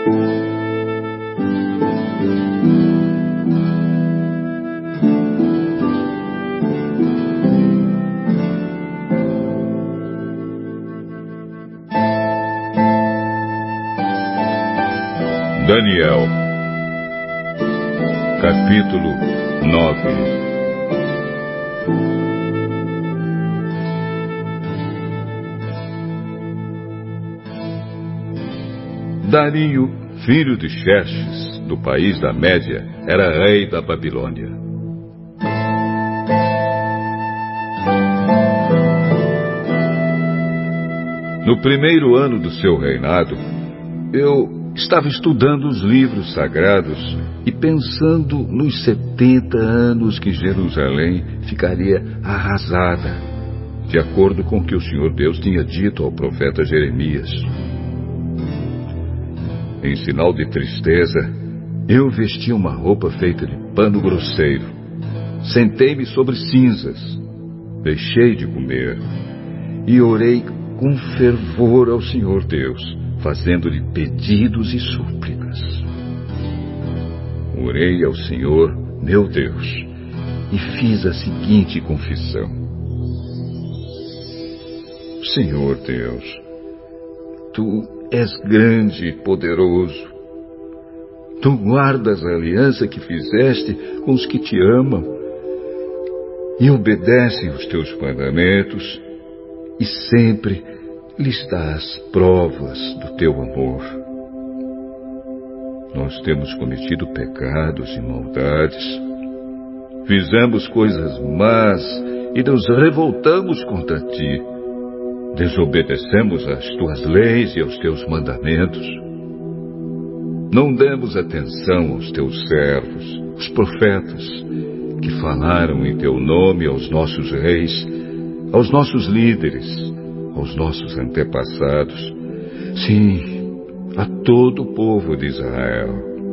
Daniel, capítulo 9. Dario, filho de Xerxes, do país da Média, era rei da Babilônia. No primeiro ano do seu reinado, eu estava estudando os livros sagrados e pensando nos 70 anos que Jerusalém ficaria arrasada, de acordo com o que o Senhor Deus tinha dito ao profeta Jeremias. Em sinal de tristeza, eu vesti uma roupa feita de pano grosseiro, sentei-me sobre cinzas, deixei de comer e orei com fervor ao Senhor Deus, fazendo-lhe pedidos e súplicas. Orei ao Senhor, meu Deus, e fiz a seguinte confissão: Senhor Deus, Tu és grande e poderoso. Tu guardas a aliança que fizeste com os que te amam e obedecem os Teus mandamentos, e sempre lhes dás provas do Teu amor. Nós temos cometido pecados e maldades, fizemos coisas más e nos revoltamos contra Ti. Desobedecemos às Tuas leis e aos Teus mandamentos. Não demos atenção aos Teus servos, os profetas, que falaram em Teu nome aos nossos reis, aos nossos líderes, aos nossos antepassados, sim, a todo o povo de Israel.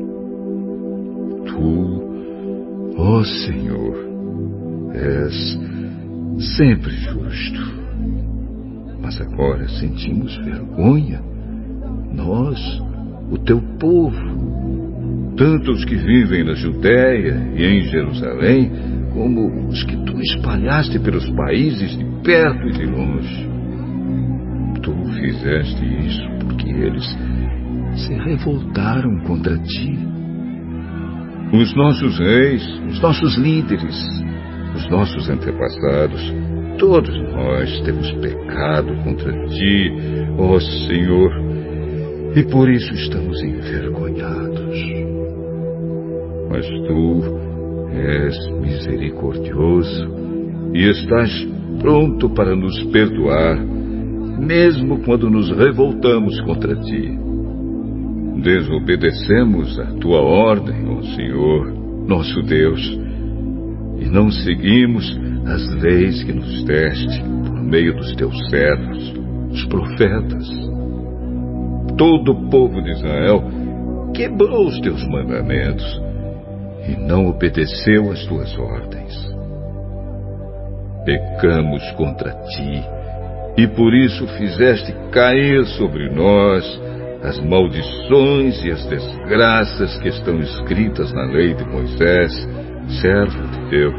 Tu, ó Senhor, és sempre justo. Mas agora sentimos vergonha, nós, o Teu povo, tanto os que vivem na Judéia e em Jerusalém, como os que Tu espalhaste pelos países de perto e de longe. Tu fizeste isso porque eles se revoltaram contra Ti. Os nossos reis, os nossos líderes, os nossos antepassados, todos nós temos pecado contra Ti, ó Senhor, e por isso estamos envergonhados. Mas Tu és misericordioso e estás pronto para nos perdoar, mesmo quando nos revoltamos contra Ti. Desobedecemos a Tua ordem, ó Senhor, nosso Deus, e não seguimos as leis que nos deste por meio dos Teus servos, os profetas. Todo o povo de Israel quebrou os Teus mandamentos e não obedeceu às Tuas ordens. Pecamos contra Ti, e por isso fizeste cair sobre nós as maldições e as desgraças que estão escritas na lei de Moisés, servo de Deus.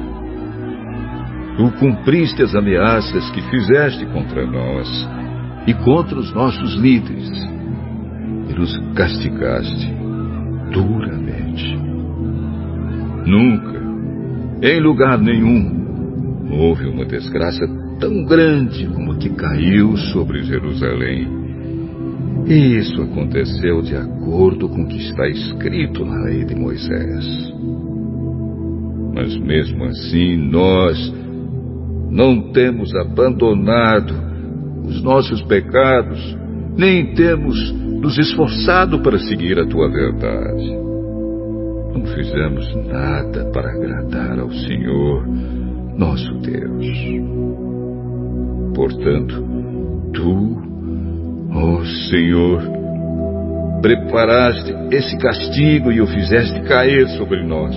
Tu cumpriste as ameaças que fizeste contra nós e contra os nossos líderes, e nos castigaste duramente. Nunca, em lugar nenhum, houve uma desgraça tão grande como a que caiu sobre Jerusalém. E isso aconteceu de acordo com o que está escrito na lei de Moisés. Mas mesmo assim, nós não temos abandonado os nossos pecados, nem temos nos esforçado para seguir a Tua verdade. Não fizemos nada para agradar ao Senhor, nosso Deus. Portanto, Tu, ó Senhor, preparaste esse castigo e o fizeste cair sobre nós.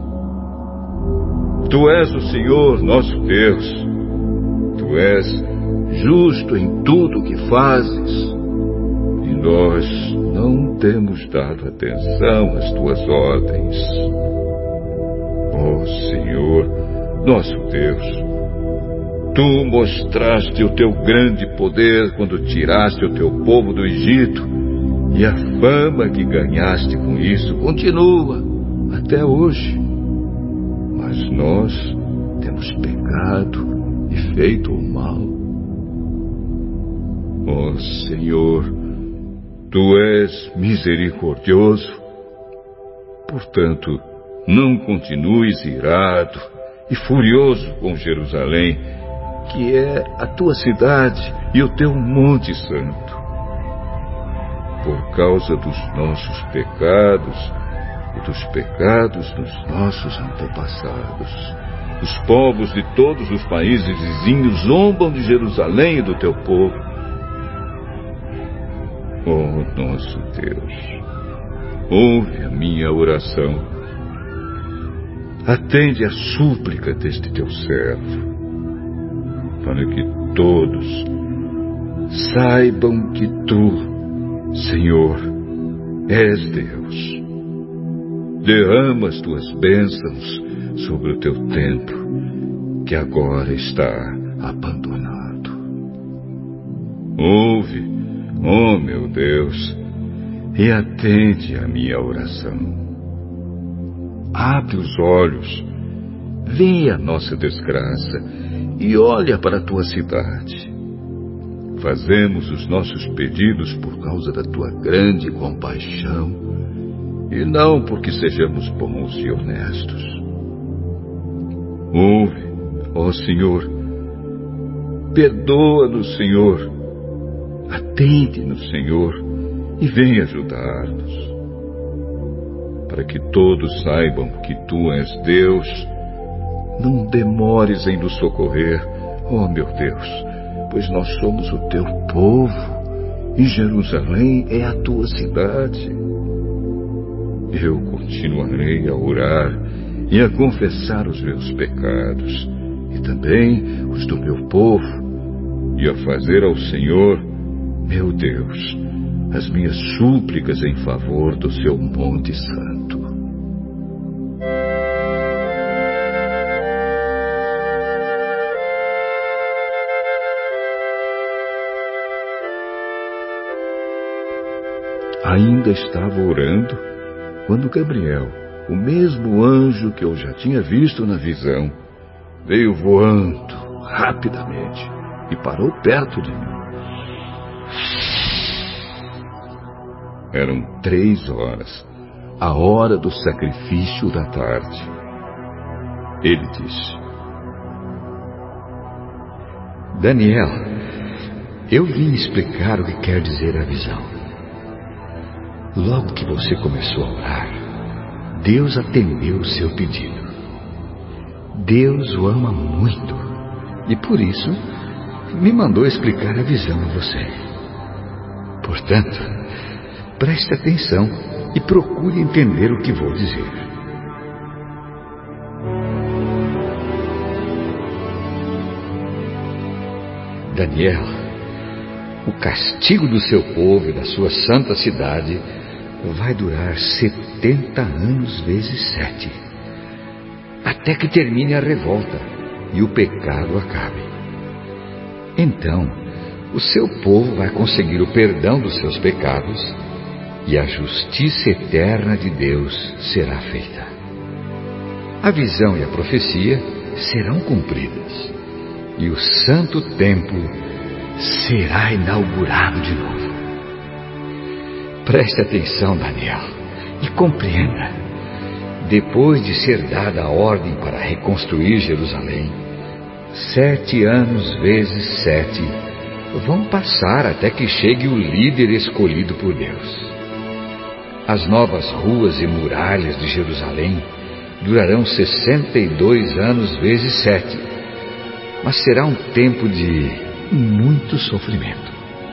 Tu és o Senhor, nosso Deus. Tu és justo em tudo o que fazes, e nós não temos dado atenção às tuas ordens. Ó Senhor, nosso Deus, tu mostraste o teu grande poder quando tiraste o teu povo do Egito, e a fama que ganhaste com isso continua até hoje. Mas nós temos pecado e feito o mal. Ó Senhor, tu és misericordioso. Portanto, não continues irado e furioso com Jerusalém, que é a tua cidade e o teu monte santo. Por causa dos nossos pecados e dos pecados dos nossos antepassados, os povos de todos os países vizinhos zombam de Jerusalém e do teu povo. Ó nosso Deus, ouve a minha oração. Atende a súplica deste teu servo, para que todos saibam que tu, Senhor, és Deus. Derrama as tuas bênçãos sobre o teu templo, que agora está abandonado. Ouve, ó meu Deus, e atende à minha oração. Abre os olhos, vê a nossa desgraça e olha para a tua cidade. Fazemos os nossos pedidos por causa da tua grande compaixão e não porque sejamos bons e honestos. Ouve, ó Senhor, perdoa-nos, Senhor, atende-nos, Senhor, e vem ajudar-nos. Para que todos saibam que tu és Deus, não demores em nos socorrer, ó meu Deus, pois nós somos o teu povo e Jerusalém é a tua cidade. Eu continuarei a orar e a confessar os meus pecados e também os do meu povo e a fazer ao Senhor, meu Deus, as minhas súplicas em favor do seu monte santo. Ainda estava orando quando Gabriel, o mesmo anjo que eu já tinha visto na visão, veio voando rapidamente e parou perto de mim. Eram 3 horas, a hora do sacrifício da tarde. Ele disse: Daniel, eu vim explicar o que quer dizer a visão. Logo que você começou a orar, Deus atendeu o seu pedido. Deus o ama muito e por isso me mandou explicar a visão a você. Portanto, preste atenção e procure entender o que vou dizer. Daniel, o castigo do seu povo e da sua santa cidade vai durar 70 anos vezes 7, até que termine a revolta e o pecado acabe. Então, o seu povo vai conseguir o perdão dos seus pecados e a justiça eterna de Deus será feita. A visão e a profecia serão cumpridas e o santo templo será inaugurado de novo. Preste atenção, Daniel, e compreenda. Depois de ser dada a ordem para reconstruir Jerusalém, 7 anos vezes 7 vão passar até que chegue o líder escolhido por Deus. As novas ruas e muralhas de Jerusalém durarão 62 anos vezes 7, mas será um tempo de muito sofrimento.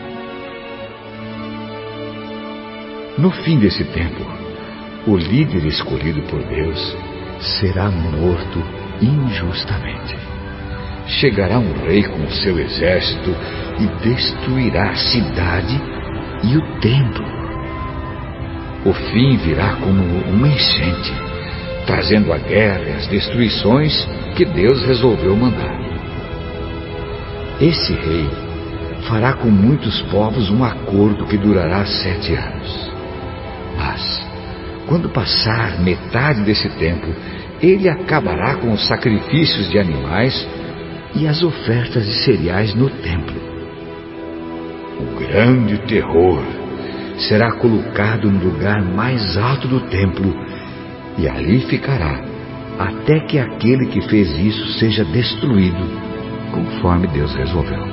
No fim desse tempo, o líder escolhido por Deus será morto injustamente. Chegará um rei com o seu exército e destruirá a cidade e o templo. O fim virá como uma enchente, trazendo a guerra e as destruições que Deus resolveu mandar. Esse rei fará com muitos povos um acordo que durará 7 anos. Mas, quando passar metade desse tempo, ele acabará com os sacrifícios de animais e as ofertas de cereais no templo. O grande terror será colocado no lugar mais alto do templo e ali ficará até que aquele que fez isso seja destruído, conforme Deus resolveu.